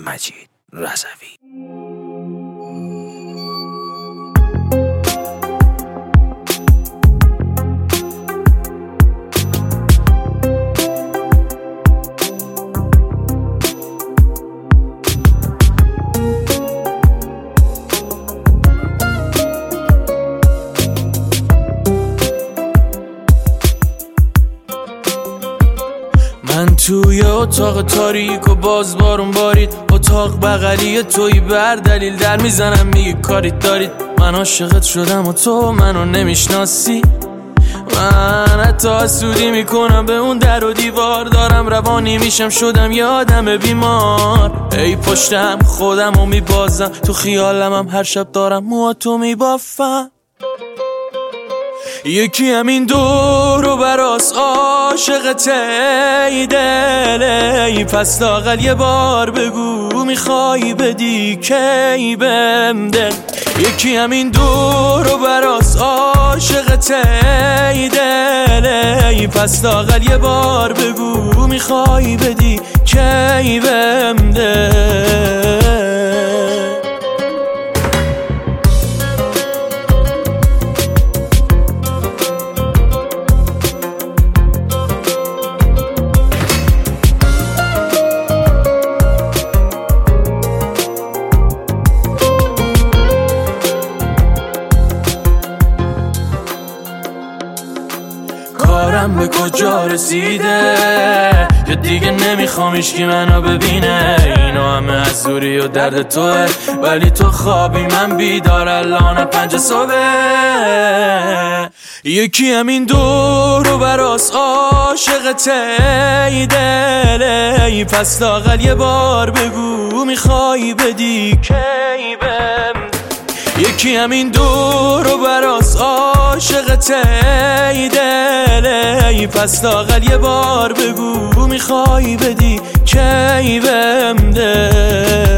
مجید رضوی. من توی اتاق تاریک و باز بارون بارید، اتاق بغلی توی بر دلیل در میزنم میگی کاریت دارید. من عاشقت شدم و تو منو نمیشناسی. من حتی حسودی میکنم به اون در و دیوار، دارم روانی میشم شدم یادم بیمار. ای پشتم خودم و میبازم، تو خیالمم هر شب دارم موهاتو میبافم. یکی همین دور و براس عاشقته ای دل، ای پس لااقل یه بار بگو میخوای بدی کی بهم دل. یکی همین دور و براس عاشقته ای دل، ای پس لااقل یه بار بگو میخوای بدی کی بهم دل. کارم به کجا رسیده یا دیگه نمیخوام هیچکی منو ببینه. اینا همه از دوری و درد توه، ولی تو خوابی من بیدار الان 5 صبح. یکی همین دور و براس عاشقته ای دل، ای پس لااقل یه بار بگو میخوای بدی کی بهم. یکی همین دور و براس عاشقته ای دل، ای پس لااقل یه بار بگو میخوای بدی کی بهم دل.